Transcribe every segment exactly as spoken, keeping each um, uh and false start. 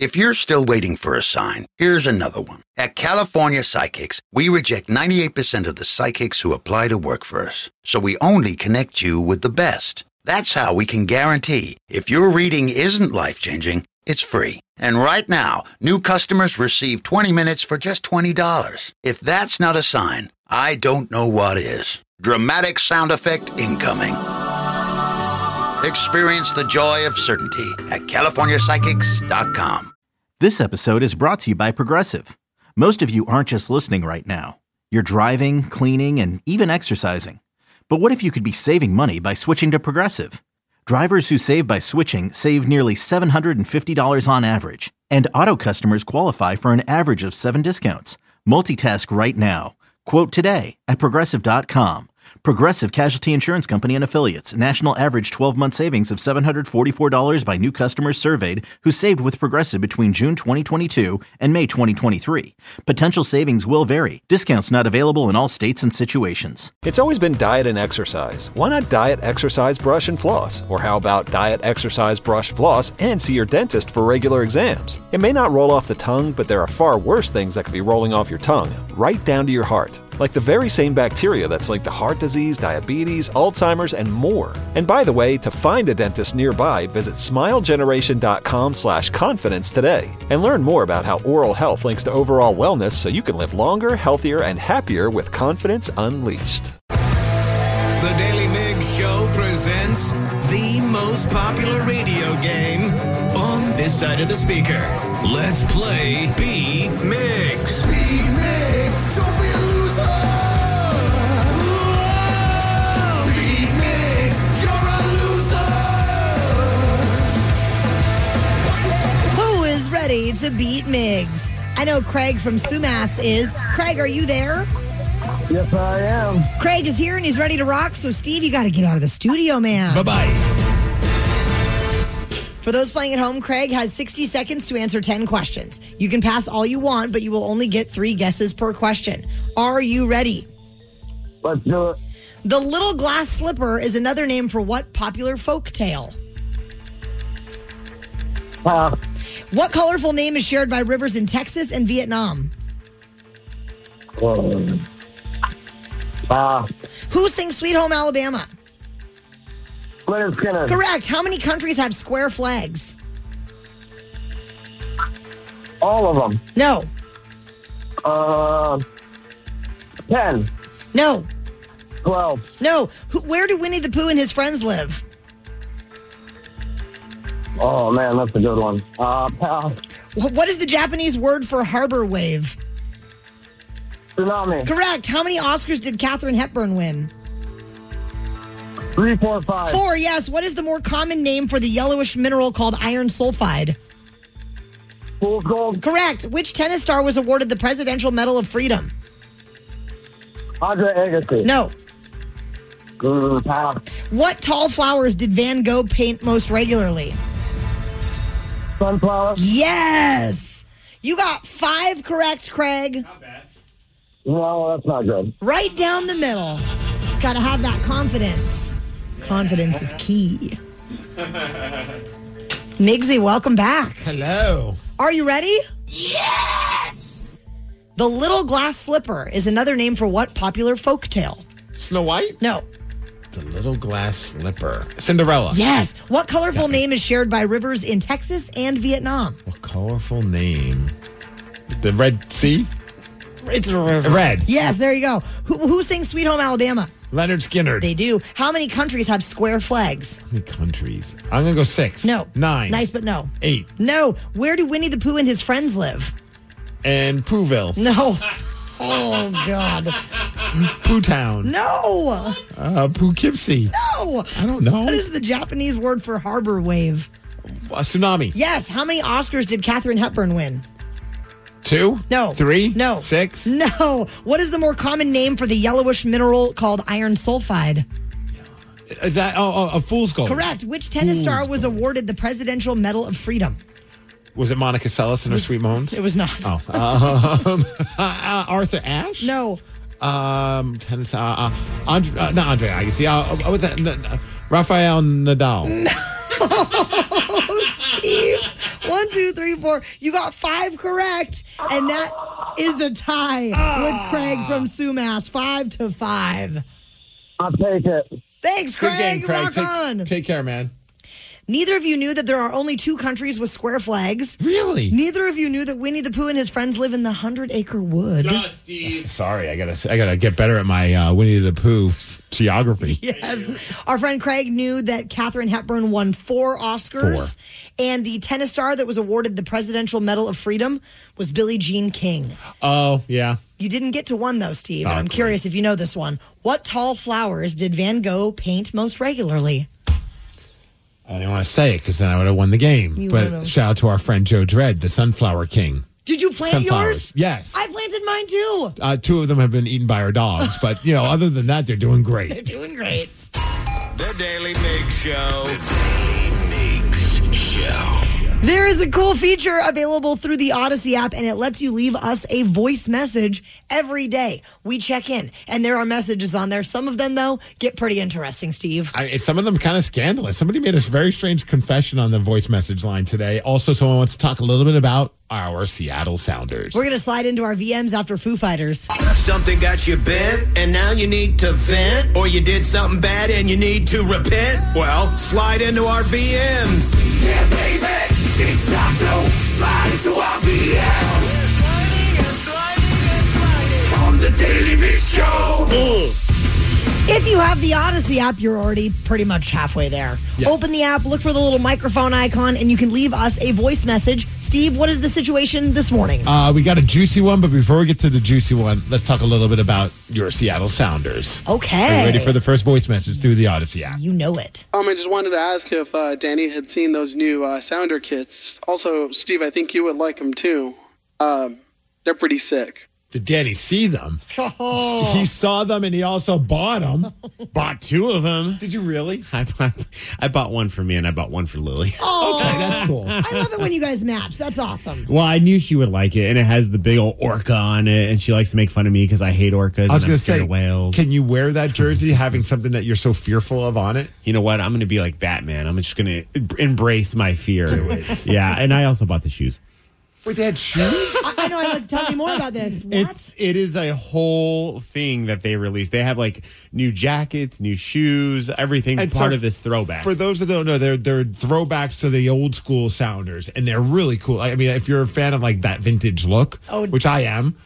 If you're still waiting for a sign, here's another one. At California Psychics, we reject ninety-eight percent of the psychics who apply to work for us. So we only connect you with the best. That's how we can guarantee if your reading isn't life-changing, it's free. And right now, new customers receive twenty minutes for just twenty dollars. If that's not a sign, I don't know what is. Dramatic sound effect incoming. Experience the joy of certainty at California Psychics dot com. This episode is brought to you by Progressive. Most of you aren't just listening right now. You're driving, cleaning, and even exercising. But what if you could be saving money by switching to Progressive? Drivers who save by switching save nearly seven hundred fifty dollars on average. And auto customers qualify for an average of seven discounts. Multitask right now. Quote today at Progressive dot com. Progressive Casualty Insurance Company and Affiliates. National average twelve-month savings of seven hundred forty-four dollars by new customers surveyed who saved with Progressive between June twenty twenty-two and May twenty twenty-three. Potential savings will vary. Discounts not available in all states and situations. It's always been diet and exercise. Why not diet, exercise, brush, and floss? Or how about diet, exercise, brush, floss, and see your dentist for regular exams? It may not roll off the tongue, but there are far worse things that could be rolling off your tongue, right down to your heart. Like the very same bacteria that's linked to heart disease, diabetes, Alzheimer's, and more. And by the way, to find a dentist nearby, visit smilegeneration.com slash confidence today. And learn more about how oral health links to overall wellness so you can live longer, healthier, and happier with confidence unleashed. The Daily Migs Show presents the most popular radio game on this side of the speaker. Let's play Beat Migs. Beat Migs, don't be a loser. Whoa, Beat Migs, you're a loser. Who is ready to beat Migs? I know Craig from Sumas is. Craig, are you there? Yes, I am. Craig is here and he's ready to rock. So, Steve, you got to get out of the studio, man. Bye-bye. For those playing at home, Craig has sixty seconds to answer ten questions. You can pass all you want, but you will only get three guesses per question. Are you ready? Let's do it. The Little Glass Slipper is another name for what popular folk tale? Pass. What colorful name is shared by rivers in Texas and Vietnam? Um, Pass. Who sings Sweet Home Alabama? Leonard Skinner. Correct. How many countries have square flags? All of them. No. Uh, ten. No. Twelve. No. Who, where do Winnie the Pooh and his friends live? Oh, man, that's a good one. Uh, pass. Wh- What is the Japanese word for harbor wave? Tsunami. Correct. How many Oscars did Katharine Hepburn win? Three, four, five. Four, yes. What is the more common name for the yellowish mineral called iron sulfide? Fool's gold. Correct. Which tennis star was awarded the Presidential Medal of Freedom? Andre Agassi. No. Mm, pass. What tall flowers did Van Gogh paint most regularly? Sunflower. Yes. You got five correct, Craig. No, that's not good. Right down the middle. Got to have that confidence. Confidence is key. Migsy, welcome back. Hello. Are you ready? Yes! The Little Glass Slipper is another name for what popular folk tale? Snow White? No. The Little Glass Slipper. Cinderella. Yes. What colorful name is shared by rivers in Texas and Vietnam? What colorful name? The Red Sea? It's a river. Red. Yes, there you go. Who, who sings Sweet Home Alabama? Leonard Skinner. They do. How many countries have square flags? How many countries? I'm going to go six. No. Nine. Nice, but no. Eight. No. Where do Winnie the Pooh and his friends live? And Pooville. No. Oh, God. Pooh Town. No. Uh, Poughkeepsie. No. I don't know. What is the Japanese word for harbor wave? A tsunami. Yes. How many Oscars did Katharine Hepburn win? Two? No. Three? No. Six? No. What is the more common name for the yellowish mineral called iron sulfide? Is that oh, oh, a fool's gold? Correct. Which tennis Fool's star was gold. awarded the Presidential Medal of Freedom? Was it Monica Seles and her Sweet Moans? It was not. Oh. Um, uh, Arthur Ashe? No. Um, tennis. Uh, uh, Andre, uh, not Andre Agassi. Uh, uh, what's that? Uh, Rafael Nadal. Oh, Steve. One, two, three. three, four. You got five correct, and that is a tie with Craig from Sumas, five to five. I'll take it. Thanks, Good Craig. game, Craig. Rock Take, on. take care, man. Neither of you knew that there are only two countries with square flags. Really? Neither of you knew that Winnie the Pooh and his friends live in the Hundred Acre Wood. Sorry, I gotta I gotta get better at my uh, Winnie the Pooh geography. Yes. Our friend Craig knew that Katharine Hepburn won four Oscars. Four. And the tennis star that was awarded the Presidential Medal of Freedom was Billie Jean King. Oh, yeah. You didn't get to one, though, Steve. And Oh, I'm great. curious if you know this one. What tall flowers did Van Gogh paint most regularly? I didn't want to say it because then I would have won the game. You but would've. shout out to our friend Joe Dredd, the Sunflower King. Did you plant Sunflowers. yours? Yes. I planted mine, too. Uh, two of them have been eaten by our dogs, but you know, other than that, they're doing They're great. doing great. The Daily Mig Show. Migs Show. There is a cool feature available through the Odyssey app, and it lets you leave us a voice message every day. We check in, and there are messages on there. Some of them, though, get pretty interesting, Steve. I, some of them kind of scandalous. Somebody made a very strange confession on the voice message line today. Also, someone wants to talk a little bit about our Seattle Sounders. We're going to slide into our V Ms after Foo Fighters. Something got you bent, and now you need to vent, or you did something bad and you need to repent? Well, slide into our V Ms. Yeah, baby, it's time to slide into our V Ms. Sliding and sliding and sliding on the Daily Mix Show. If you have the Odyssey app, you're already pretty much halfway there. Yes. Open the app, look for the little microphone icon, and you can leave us a voice message. Steve, what is the situation this morning? Uh, we got a juicy one, but before we get to the juicy one, let's talk a little bit about your Seattle Sounders. Okay. Are you ready for the first voice message through the Odyssey app? You know it. Um, I just wanted to ask if uh, Danny had seen those new uh, sounder kits. Also, Steve, I think you would like them too. Um, they're pretty sick. Did Danny see them? Oh. He saw them and he also bought them. Bought two of them. Did you really? I bought, I bought one for me and I bought one for Lily. Oh, Okay, that's cool. I love it when you guys match. That's awesome. Well, I knew she would like it, and it has the big old orca on it, and she likes to make fun of me because I hate orcas. I was and going I'm to scared say, of whales. can you wear that jersey having something that you're so fearful of on it? You know what? I'm going to be like Batman. I'm just going to embrace my fear. Yeah, and I also bought the shoes. Wait, they had shoes? I, I know. I like. Tell me more about this. What? It's it is a whole thing that they released. They have like new jackets, new shoes, everything And part so of this throwback. For those that don't know, they're they're throwbacks to the old school Sounders, and they're really cool. I mean, if you're a fan of like that vintage look, Oh. which I am,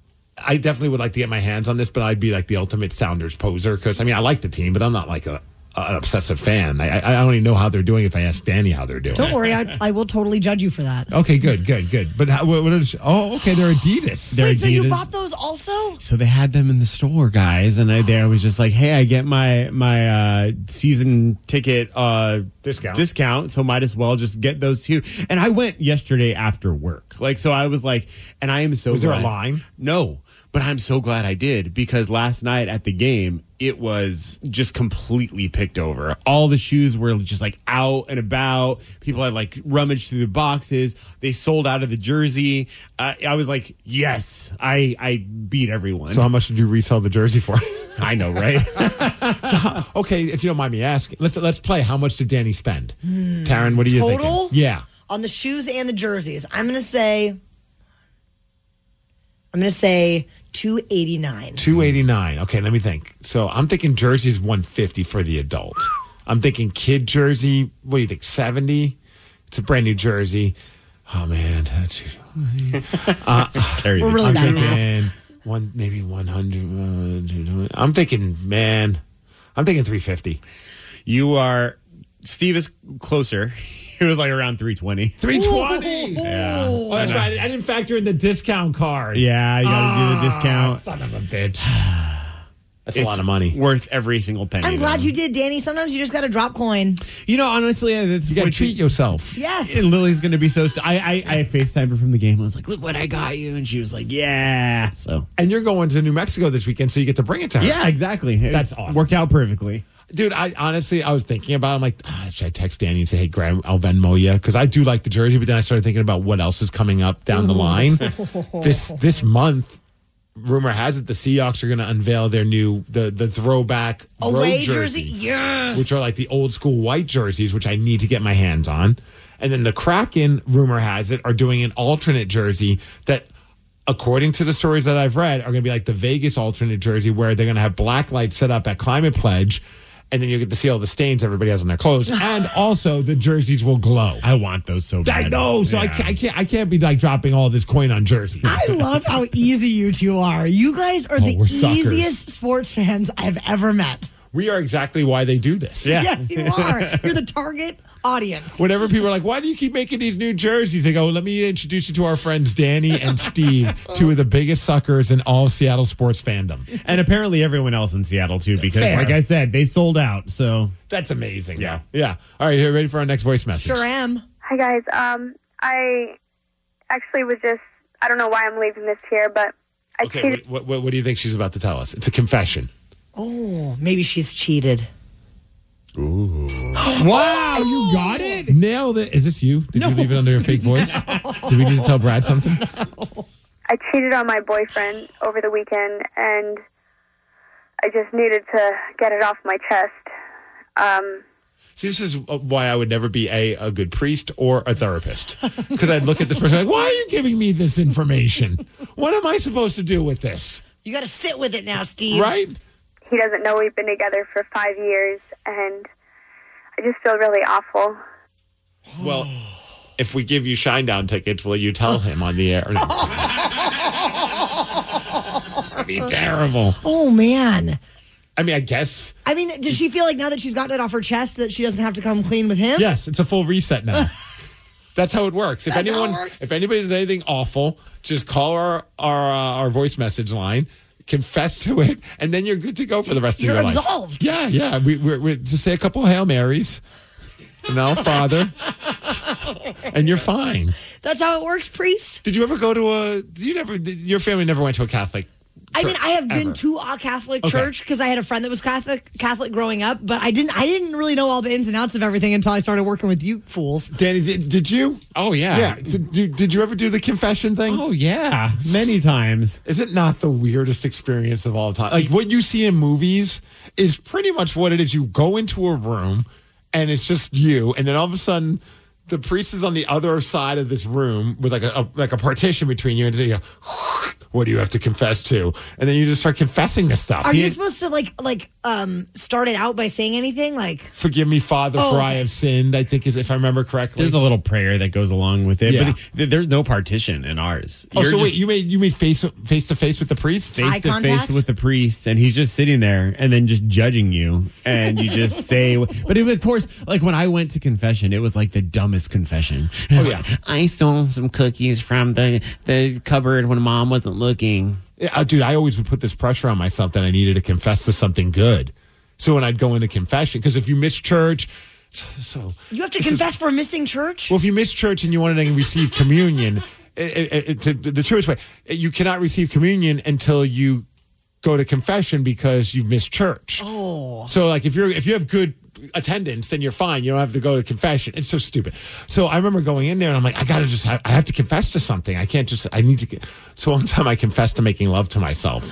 I definitely would like to get my hands on this. But I'd be like the ultimate Sounders poser because I mean, I like the team, but I'm not like a an obsessive fan. I, I I don't even know how they're doing if I ask Danny how they're doing. Don't worry. I, I will totally judge you for that. Okay, good, good, good. But how, what, what is? Oh, okay, they're Adidas. They're Wait, so you Adidas. bought those also? So they had them in the store, guys, and I there was just like, hey, I get my my uh, season ticket uh, Discount. discount, so might as well just get those two. And I went yesterday after work, like so. I was like, and I am so. Was there a glad- line? No, but I'm so glad I did because last night at the game, it was just completely picked over. All the shoes were just like out and about. People had like rummaged through the boxes. They sold out of the jersey. Uh, I was like, yes, I I beat everyone. So how much did you resell the jersey for? I know, right? Okay, if you don't mind me asking, let's let's play. How much did Danny spend? Taryn, what do you think? Total? Yeah. On the shoes and the jerseys. I'm going to say, I'm going to say two eighty-nine. two eighty-nine. Okay, let me think. So I'm thinking jersey's one fifty for the adult. I'm thinking kid jersey, what do you think, seventy? It's a brand new jersey. Oh, man. That's, uh, Carry We're the- really I'm bad at math. thinking one, maybe one hundred. Uh, I'm thinking, man, I'm thinking three fifty. You are. Steve is closer. It was like around three twenty. three twenty. Yeah. Oh, that's right. I didn't factor in the discount card. Yeah, you got to do the Ah, discount. Son of a bitch. That's a It's lot of money. Worth every single penny. I'm glad though. you did, Danny. Sometimes you just got to drop coin. You know, honestly, that's You got to what treat yourself. Yes. And Lily's gonna be so. I I, I FaceTimed her from the game. I was like, "Look what I got you," and she was like, "Yeah." So And you're going to New Mexico this weekend, so you get to bring it to her. yeah, exactly. It That's awesome. Worked out perfectly. Dude, I honestly, I was thinking about it. I'm like, ah, should I text Danny and say, hey, Graham, I'll Venmo you? Because I do like the jersey, but then I started thinking about what else is coming up down the line. this this month, rumor has it the Seahawks are going to unveil their new the the throwback away road jersey, jersey, yes, which are like the old school white jerseys, which I need to get my hands on. And then the Kraken, rumor has it, are doing an alternate jersey that, according to the stories that I've read, are going to be like the Vegas alternate jersey, where they're going to have black lights set up at Climate Pledge. And then you get to see all the stains everybody has on their clothes, and also the jerseys will glow. I want those so bad. I know, so Yeah. I, can't, I can't. I can't be like dropping all this coin on jerseys. I love how easy you two are. You guys are Oh, the we're suckers. easiest sports fans I've ever met. We are exactly why they do this. Yeah. Yes, you are. You're the target audience. Whenever people are like, "Why do you keep making these new jerseys?" I go, "Let me introduce you to our friends Danny and Steve, two of the biggest suckers in all of Seattle sports fandom." And apparently everyone else in Seattle too, because Fair. like I said, they sold out. So That's amazing. Yeah. yeah. All right, you ready for our next voice message? Sure am. Hi guys. Um, I actually was just I don't know why I'm leaving this here, but I Okay, cheated. what, what, what do you think she's about to tell us? It's a confession. Oh, maybe she's cheated. wow, you got it. Nailed it. Is this you? Did you leave it under your fake voice? Did we need to tell Brad something? I cheated on my boyfriend over the weekend, and I just needed to get it off my chest. Um, See, this is why I would never be a, a good priest or a therapist. Because I'd look at this person like, why are you giving me this information? What am I supposed to do with this? You got to sit with it now, Steve. Right? he doesn't know we've been together for five years, and I just feel really awful. Well, if we give you Shinedown tickets, will you tell him on the air? That'd be terrible. Oh, man. I mean, I guess. I mean, does she feel like now that she's gotten it off her chest that she doesn't have to come clean with him? Yes, it's a full reset now. That's how it works. If That's how it anyone, works? if anybody does anything awful, just call our our uh, our voice message line, confess to it, and then you're good to go for the rest You're of your life. absolved. Yeah, yeah. We we we just say a couple of Hail Marys, and our Father, and you're fine. That's how it works, priest. Did you ever go to a? Did you never? Did, your family never went to a Catholic. I mean, church, I have been ever? to a Catholic Okay. church because I had a friend that was Catholic Catholic growing up, but I didn't I didn't really know all the ins and outs of everything until I started working with you fools. Danny, did, did you? Oh, yeah. Yeah. So, did, did you ever do the confession thing? Oh, yeah. Many times. Is it not the weirdest experience of all time? Like what you see in movies is pretty much what it is. You go into a room and it's just you, and then all of a sudden the priest is on the other side of this room with like a, a like a partition between you, and you go, what do you have to confess to? And then you just start confessing this stuff. Are you supposed to like like um start it out by saying anything like Forgive me, Father, Oh, for I okay. have sinned, I think is if I remember correctly. There's a little prayer that goes along with it, Yeah. but th- there's no partition in ours. Oh, You're so wait, just you made you made face face to face with the priest? Eye face to contact? face with the priest, and he's just sitting there and then just judging you, and you just say. But it, of course, like when I went to confession, it was like the dumbest confession. Oh, yeah. I stole some cookies from the the cupboard when Mom wasn't looking. Yeah, uh, dude, I always would put this pressure on myself that I needed to confess to something good. So when I'd go into confession, because if you miss church, so you have to this confess is- for missing church? well, if you miss church and you wanted to receive communion, it, it, it, to, the truest way, you cannot receive communion until you go to confession because you've missed church. Oh. So like if you're if you have good attendance, then you're fine. You don't have to go to confession. It's so stupid. So I remember going in there and I'm like, I gotta just have, I have to confess to something. I can't just I need to get, so one time I confessed to making love to myself.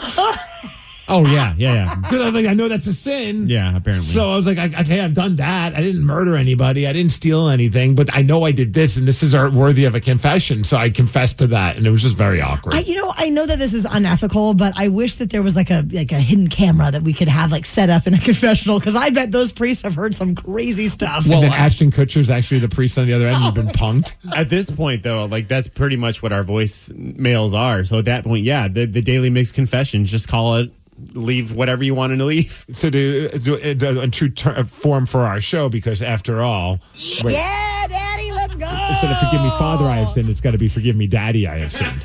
Oh yeah, yeah, yeah, Because I was like, I know that's a sin. yeah. Apparently, So I was like, I, okay, I've done that. I didn't murder anybody. I didn't steal anything, but I know I did this, and this is our, worthy of a confession. So I confessed to that, and it was just very awkward. I, you know, I know that this is unethical, but I wish that there was like a like a hidden camera that we could have like set up in a confessional because I bet those priests have heard some crazy stuff. and then Ashton Kutcher's actually the priest on the other end. You've been punked. at this point, though, like that's pretty much what our voice mails are. So at that point, yeah, the the Daily Mix confessions, just call it. Leave whatever you want to leave. So do, do, do in true ter- form for our show, because after all, wait, Yeah, Daddy, let's go. instead of forgive me, Father, I have sinned, it's got to be forgive me, Daddy, I have sinned.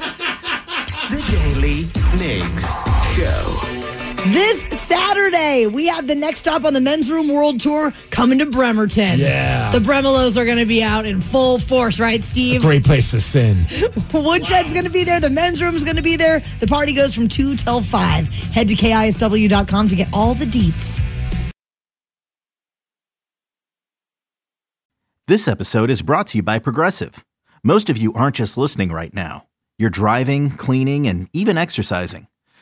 The Daily Migs Show. This Saturday, we have the next stop on the Men's Room World Tour coming to Bremerton. Yeah. The Bremelos are going to be out in full force, right, Steve? Great place to sin. Woodshed's going to be there. The Men's Room's going to be there. The party goes from two till five. Head to K I S W dot com to get all the deets. This episode is brought to you by Progressive. Most of you aren't just listening right now. You're driving, cleaning, and even exercising.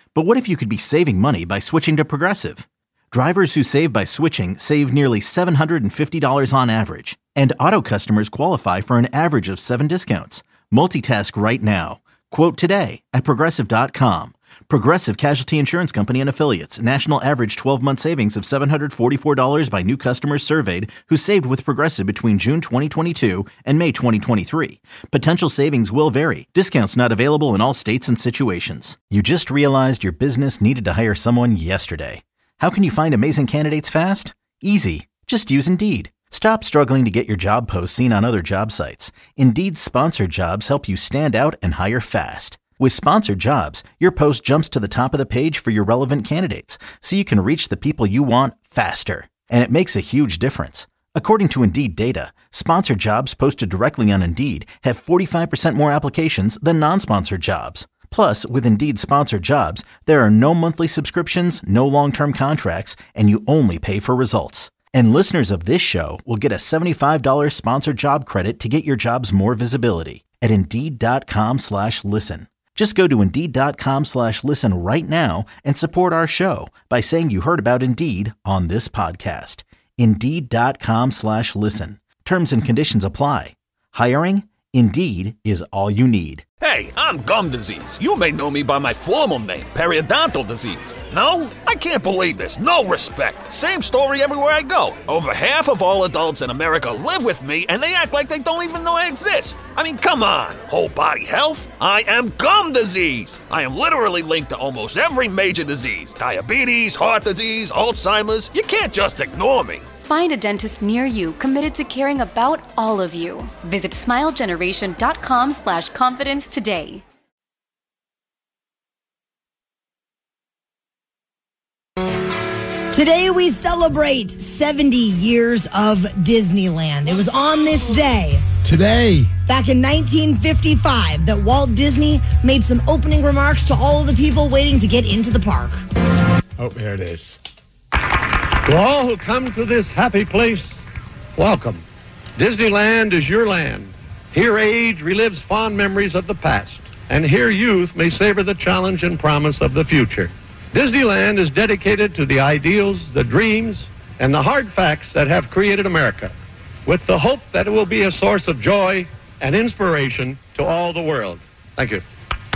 But what if you could be saving money by switching to Progressive? Drivers who save by switching save nearly seven hundred fifty dollars on average. And auto customers qualify for an average of seven discounts. Multitask right now. Quote today at Progressive dot com. Progressive Casualty Insurance Company and Affiliates. National average twelve-month savings of seven hundred forty-four dollars by new customers surveyed who saved with Progressive between June twenty twenty-two and May twenty twenty-three. Potential savings will vary. Discounts not available in all states and situations. You just realized your business needed to hire someone yesterday. How can you find amazing candidates fast? Easy. Just use Indeed. Stop struggling to get your job posts seen on other job sites. Indeed's sponsored jobs help you stand out and hire fast. With sponsored jobs, your post jumps to the top of the page for your relevant candidates, so you can reach the people you want faster. And it makes a huge difference. According to Indeed data, sponsored jobs posted directly on Indeed have forty-five percent more applications than non-sponsored jobs. Plus, with Indeed sponsored jobs, there are no monthly subscriptions, no long-term contracts, and you only pay for results. And listeners of this show will get a seventy-five dollars sponsored job credit to get your jobs more visibility at Indeed.com slash listen. Just go to Indeed.com slash listen right now and support our show by saying you heard about Indeed on this podcast. Indeed.com slash listen. Terms and conditions apply. Hiring? Indeed is all you need. Hey, I'm gum disease. You may know me by my formal name, periodontal disease. No? I can't believe this. No respect. Same story everywhere I go. Over half of all adults in America live with me, and they act like they don't even know I exist. I mean, come on. Whole body health? I am gum disease. I am literally linked to almost every major disease. Diabetes, heart disease, Alzheimer's. You can't just ignore me. Find a dentist near you committed to caring about all of you. Visit smilegeneration.com slash confidence today. Today we celebrate seventy years of Disneyland. It was on this day, Today. back in nineteen fifty-five, that Walt Disney made some opening remarks to all of the people waiting to get into the park. Oh, there it is. To all who come to this happy place, welcome. Disneyland is your land. Here age relives fond memories of the past, and here youth may savor the challenge and promise of the future. Disneyland is dedicated to the ideals, the dreams, and the hard facts that have created America, with the hope that it will be a source of joy and inspiration to all the world. Thank you.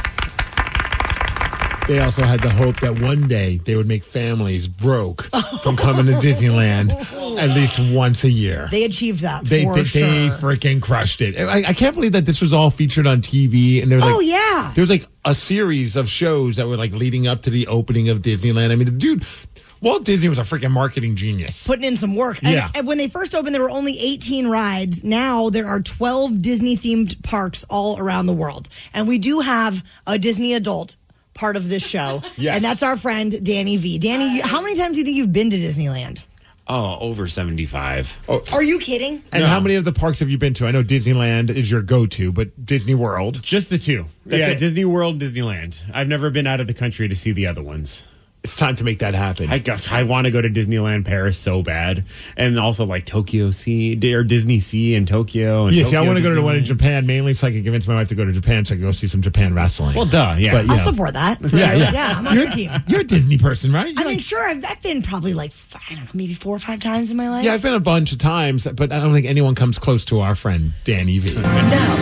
They also had the hope that one day they would make families broke from coming to Disneyland at least once a year. They achieved that They for they, sure. they freaking crushed it. I, I can't believe that this was all featured on T V. And there was Oh, like, yeah. there was like a series of shows that were like leading up to the opening of Disneyland. I mean, the dude, Walt Disney was a freaking marketing genius. Putting in some work. And, Yeah. and when they first opened, there were only eighteen rides. Now there are twelve Disney-themed parks all around the world. And we do have a Disney adult part of this show. Yes. And that's our friend, Danny V. Danny, how many times do you think you've been to Disneyland? Oh, over seventy-five. Oh. Are you kidding? And No. how many of the parks have you been to? I know Disneyland is your go-to, but Disney World. Just the two. That's yeah, it. Disney World, Disneyland. I've never been out of the country to see the other ones. It's time to make that happen. I got, I want to go to Disneyland Paris so bad, and also like Tokyo Sea or Disney Sea in Tokyo. And Yeah, see, I Tokyo want to go to the one in Disneyland. Japan, mainly so I can convince my wife to go to Japan so I can go see some Japan wrestling. Well, duh, yeah. But, you I'll know. support that. Yeah, yeah. Yeah, I'm on you're, your team. You're a Disney person, right? You I mean, like- sure, I've, I've been probably like, I don't know, maybe four or five times in my life. yeah, I've been a bunch of times, but I don't think anyone comes close to our friend Danny V. No.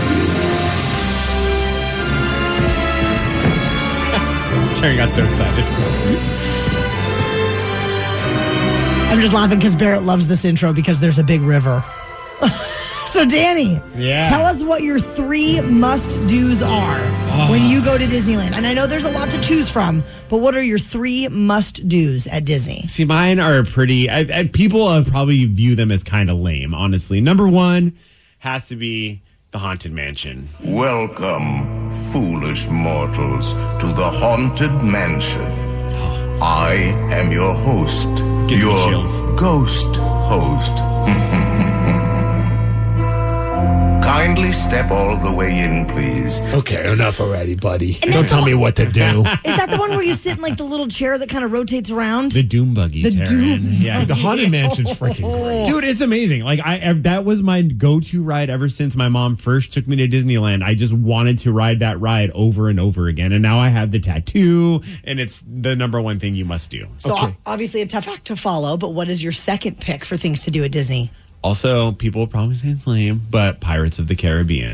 Terry got so excited. I'm just laughing because Barrett loves this intro because there's a big river. So, Danny, Yeah. tell us what your three must-dos are when you go to Disneyland. And I know there's a lot to choose from, but what are your three must-dos at Disney? See, mine are pretty. I, I, people uh, probably view them as kind of lame, honestly. Number one has to be the Haunted Mansion. Welcome, foolish mortals, to the Haunted Mansion. I am your host, Gives me your chills. ghost host. Kindly step all the way in, please. Okay, enough already, buddy. Don't tell me what to do. Is that the one where you sit in like the little chair that kind of rotates around? The Doom Buggy, The Taryn. Doom Yeah, The Haunted Mansion's freaking great. Dude, it's amazing. Like I, that was my go-to ride ever since my mom first took me to Disneyland. I just wanted to ride that ride over and over again, and now I have the tattoo, and it's the number one thing you must do. So okay. Obviously a tough act to follow, but what is your second pick for things to do at Disney? Also, people will probably say it's lame, but Pirates of the Caribbean.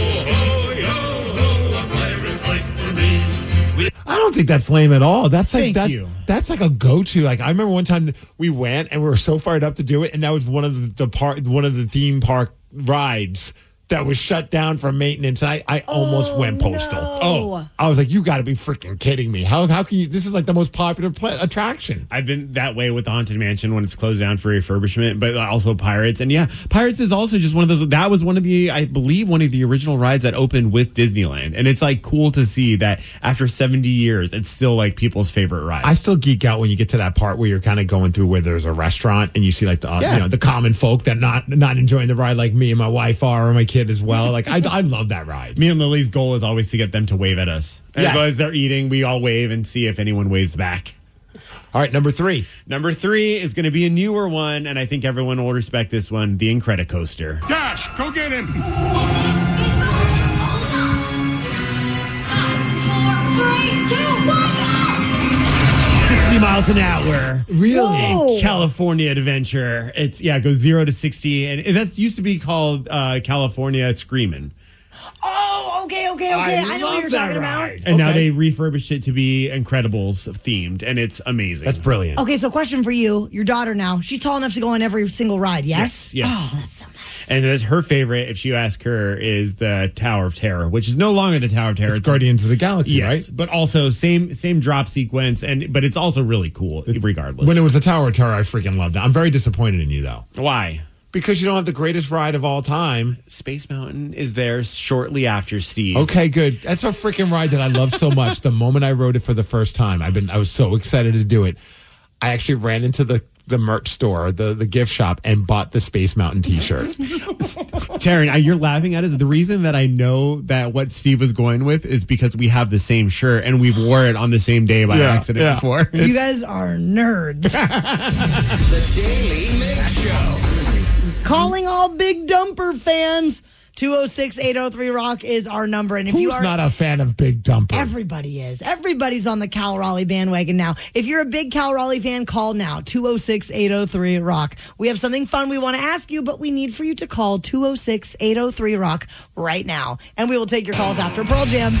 I don't think that's lame at all. That's like Thank that, you. That's like a go-to. Like I remember one time we went and we were so fired up to do it, and that was one of the, the part, one of the theme park rides that was shut down for maintenance. I, I almost Oh, went postal. no. Oh, I was like, you got to be freaking kidding me! How how can you? This is like the most popular pla attraction. I've been that way with the Haunted Mansion when it's closed down for refurbishment, but also Pirates. And yeah, Pirates is also just one of those. That was one of the, I believe, one of the original rides that opened with Disneyland. And it's like cool to see that after seventy years, it's still like people's favorite ride. I still geek out when you get to that part where you're kind of going through where there's a restaurant and you see like the uh, Yeah. you know the common folk that not not enjoying the ride like me and my wife are, or my kid as well. Like I I love that ride. Me and Lily's goal is always to get them to wave at us. As Yeah. well as they're eating, we all wave and see if anyone waves back. All right, number three. Number three is going to be a newer one, and I think everyone will respect this one, the Incredicoaster. Dash, go get him. sixty miles an hour. Really? In California Adventure. It's, yeah, it goes zero to sixty, and that used to be called uh, California Screamin'. Oh, okay, okay, okay. I, know what you're talking about. And now they refurbished it to be Incredibles themed, and it's amazing. That's brilliant. Okay, so question for you. Your daughter now, she's tall enough to go on every single ride, yes? Yes, yes. Oh, that's so nice. And that's her favorite, if you ask her, is the Tower of Terror, which is no longer the Tower of Terror. It's Guardians of the Galaxy, yes, right? but also same same drop sequence, and but it's also really cool, regardless. When it was the Tower of Terror, I freaking loved it. I'm very disappointed in you, though. Why? Because you don't have the greatest ride of all time. Space Mountain is there shortly after Steve. Okay, good. That's a freaking ride that I love so much. The moment I rode it for the first time, I've been I was so excited to do it. I actually ran into the the merch store, the the gift shop, and bought the Space Mountain T-shirt. Taryn, I- you're laughing at us. The reason that I know that what Steve was going with is because we have the same shirt and we've wore it on the same day by Yeah, accident yeah. before. You guys are nerds. The Daily Mix Show. Calling all Big Dumper fans. two oh six, eight oh three, rock is our number. And if Who's you are not a fan of Big Dumper? Everybody is. Everybody's on the Cal Raleigh bandwagon now. If you're a big Cal Raleigh fan, call now. two oh six, eight oh three, rock. We have something fun we want to ask you, but we need for you to call two oh six, eight oh three, rock right now. And we will take your calls after Pearl Jam.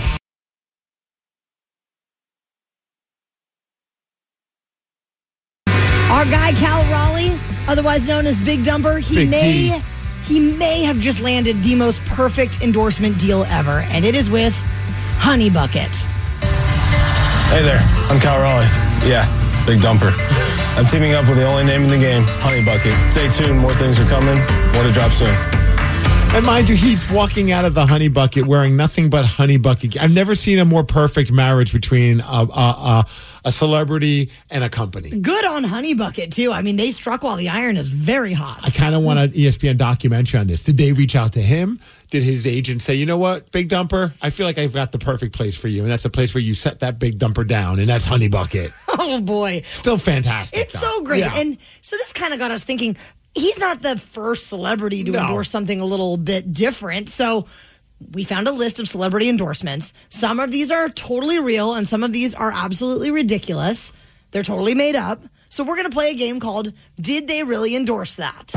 Our guy, Cal Raleigh, otherwise known as Big Dumper, he Big may... D. He may have just landed the most perfect endorsement deal ever, and it is with Honey Bucket. Hey there, I'm Cal Raleigh. Yeah, Big Dumper. I'm teaming up with the only name in the game, Honey Bucket. Stay tuned, more things are coming, more to drop soon. And mind you, he's walking out of the Honey Bucket wearing nothing but Honey Bucket. I've never seen a more perfect marriage between a, a, a, a celebrity and a company. Good on Honey Bucket, too. I mean, they struck while the iron is very hot. I kind of want an E S P N documentary on this. Did they reach out to him? Did his agent say, you know what, Big Dumper, I feel like I've got the perfect place for you. And that's a place where you set that Big Dumper down, and that's Honey Bucket. Oh, boy. Still fantastic. It's though. so great. Yeah. And so this kind of got us thinking, he's not the first celebrity to No. endorse something a little bit different. So we found a list of celebrity endorsements. Some of these are totally real, and some of these are absolutely ridiculous. They're totally made up. So we're going to play a game called Did They Really Endorse That?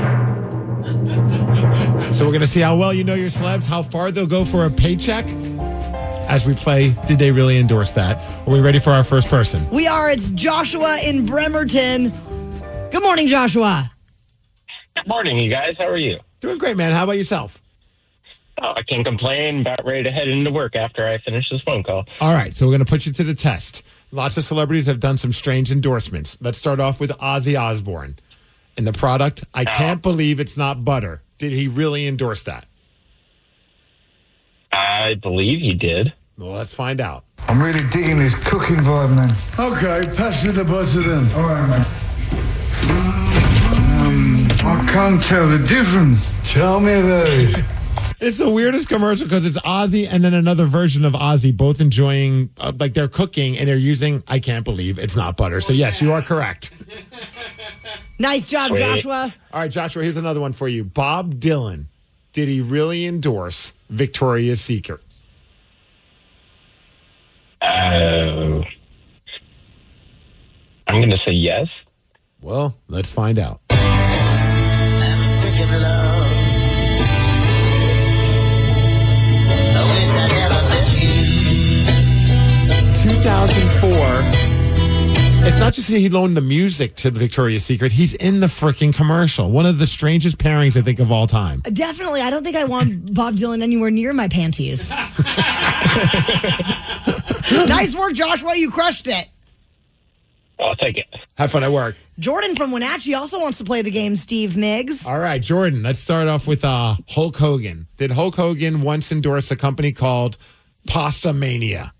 So we're going to see how well you know your celebs, how far they'll go for a paycheck as we play Did They Really Endorse That? Are we ready for our first person? We are. It's Joshua in Bremerton. Good morning, Joshua. Good morning, you guys. How are you? Doing great, man. How about yourself? Oh, I can't complain. About ready to head into work after I finish this phone call. All right, so we're going to put you to the test. Lots of celebrities have done some strange endorsements. Let's start off with Ozzy Osbourne. And the product, I can't believe it's not butter. Did he really endorse that? I believe he did. Well, let's find out. I'm really digging this cooking vibe, man. Okay, pass me the butter then. All right, man. Um, I can't tell the difference. Tell me about it. It's the weirdest commercial because it's Ozzy and then another version of Ozzy, both enjoying, uh, like they're cooking and they're using, I can't believe it's not butter. So yes, you are correct. Nice job, Sweet. Joshua. All right, Joshua, here's another one for you. Bob Dylan, did he really endorse Victoria's Secret? Uh, I'm going to say yes. Well, let's find out. I'm sick of love. I wish I never met you. two thousand four. It's not just that he loaned the music to Victoria's Secret. He's in the freaking commercial. One of the strangest pairings, I think, of all time. Definitely. I don't think I want Bob Dylan anywhere near my panties. Nice work, Joshua. You crushed it. I'll take it. Have fun at work. Jordan from Wenatchee also wants to play the game, Steve Miggs. All right, Jordan, let's start off with uh, Hulk Hogan. Did Hulk Hogan once endorse a company called Pasta Mania?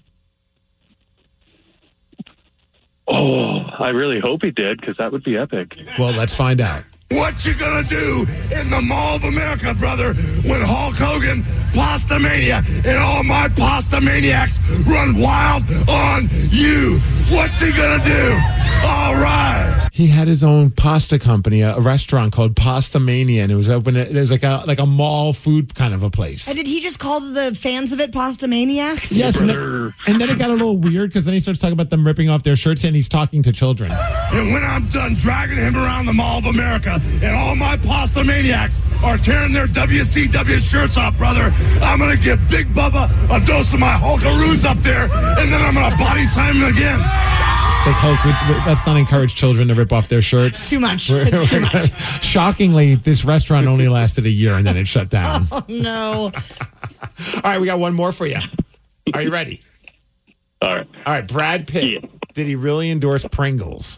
Oh, I really hope he did, because that would be epic. Well, let's find out. What you gonna do in the Mall of America, brother, when Hulk Hogan, Pasta Mania, and all my Pasta Maniacs run wild on you? What's he gonna do? All right. He had his own pasta company, a, a restaurant called Pasta Mania, and it was open. It was like a like a mall food kind of a place. And did he just call the fans of it Pasta Maniacs? Yes, and then, and then it got a little weird because then he starts talking about them ripping off their shirts and he's talking to children. And when I'm done dragging him around the Mall of America and all my Pasta Maniacs are tearing their W C W shirts off, brother, I'm going to give Big Bubba a dose of my Hulkaroos up there, and then I'm going to body slam him again. It's like, Hulk, we, we, let's not encourage children to rip off their shirts. Too much. We're, It's too we're, much. Shockingly, this restaurant only lasted a year and then it shut down. Oh, no. All right, we got one more for you. Are you ready? All right. All right, Brad Pitt. Yeah. Did he really endorse Pringles?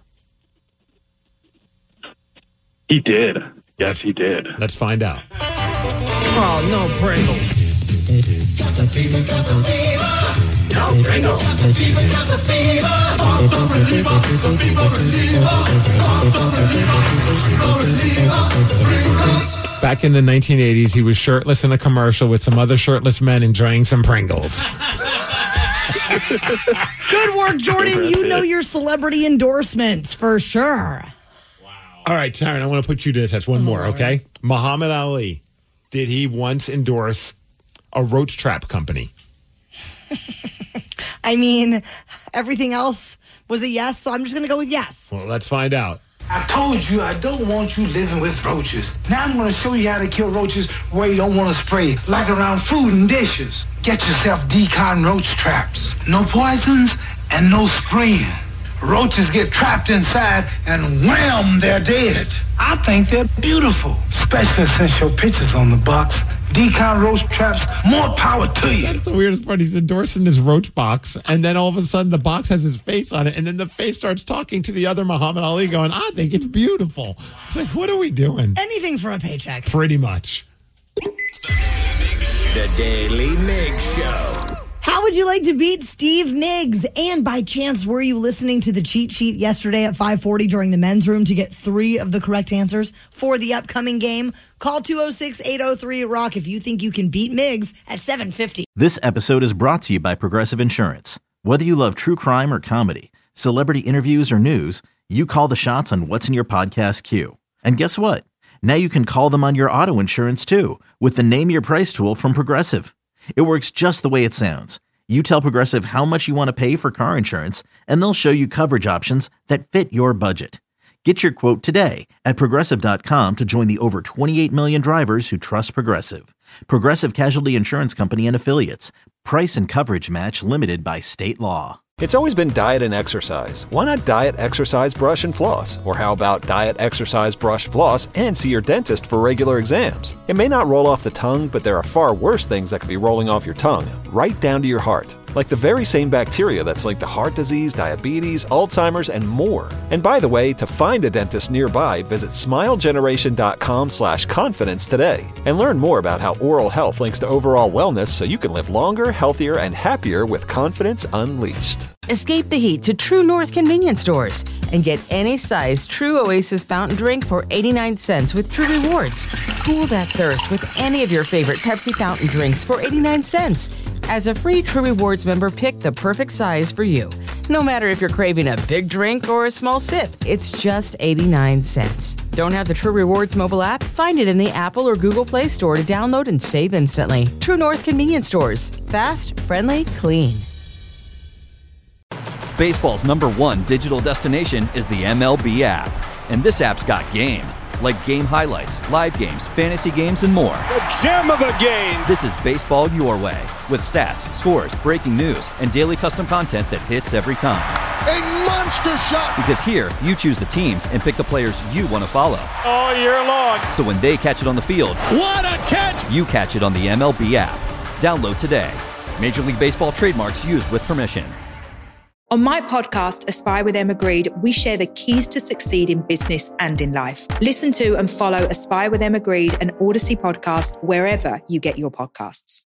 He did. Yes, he did. Let's find out. Oh, no Pringles. Got the fever, got the fever. No Pringles. Got the fever, got the fever. Oh, reliever, reliever, reliever, reliever. Back in the nineteen eighties, he was shirtless in a commercial with some other shirtless men enjoying some Pringles. Good work, Jordan. You know your celebrity endorsements for sure. All right, Taryn, I want to put you to the test. One more, okay? Muhammad Ali, did he once endorse a roach trap company? I mean, everything else was a yes, so I'm just going to go with yes. Well, let's find out. I told you I don't want you living with roaches. Now I'm going to show you how to kill roaches where you don't want to spray, like around food and dishes. Get yourself Decon roach traps. No poisons and no spraying. Roaches get trapped inside and wham, they're dead. I think they're beautiful, especially since your picture's on the box. Decon roach traps, more power to you. That's the weirdest part. He's endorsing this roach box, and then all of a sudden the box has his face on it, and then the face starts talking to the other Muhammad Ali going, I think it's beautiful. It's like, what are we doing? Anything for a paycheck. Pretty much. The Daily Mix Show. How would you like to beat Steve Miggs? And by chance, were you listening to the cheat sheet yesterday at five forty during the men's room to get three of the correct answers for the upcoming game? Call two oh six, eight oh three, ROCK if you think you can beat Miggs at seven fifty. This episode is brought to you by Progressive Insurance. Whether you love true crime or comedy, celebrity interviews or news, you call the shots on what's in your podcast queue. And guess what? Now you can call them on your auto insurance too with the Name Your Price tool from Progressive. It works just the way it sounds. You tell Progressive how much you want to pay for car insurance, and they'll show you coverage options that fit your budget. Get your quote today at Progressive dot com to join the over twenty-eight million drivers who trust Progressive. Progressive Casualty Insurance Company and Affiliates. Price and coverage match limited by state law. It's always been diet and exercise. Why not diet, exercise, brush, and floss? Or how about diet, exercise, brush, floss, and see your dentist for regular exams? It may not roll off the tongue, but there are far worse things that could be rolling off your tongue, right down to your heart. like the very same bacteria that's linked to heart disease, diabetes, Alzheimer's, and more. And by the way, to find a dentist nearby, visit smilegeneration.com slash confidence today and learn more about how oral health links to overall wellness so you can live longer, healthier, and happier with confidence unleashed. Escape the heat to True North convenience stores and get any size True Oasis fountain drink for eighty-nine cents with True Rewards. Cool that thirst with any of your favorite Pepsi fountain drinks for eighty-nine cents. As a free True Rewards member, pick the perfect size for you. No matter if you're craving a big drink or a small sip, it's just eighty-nine cents. Don't have the True Rewards mobile app? Find it in the Apple or Google Play Store to download and save instantly. True North convenience stores. Fast, friendly, clean. Baseball's number one digital destination is the M L B app. And this app's got game. Like game highlights, live games, fantasy games, and more. The gem of a game! This is baseball your way. With stats, scores, breaking news, and daily custom content that hits every time. A monster shot! Because here, you choose the teams and pick the players you want to follow. All year long. So when they catch it on the field, what a catch! You catch it on the M L B app. Download today. Major League Baseball trademarks used with permission. On my podcast, Aspire with Emma Grede, we share the keys to succeed in business and in life. Listen to and follow Aspire with Emma Grede, an Odyssey podcast, wherever you get your podcasts.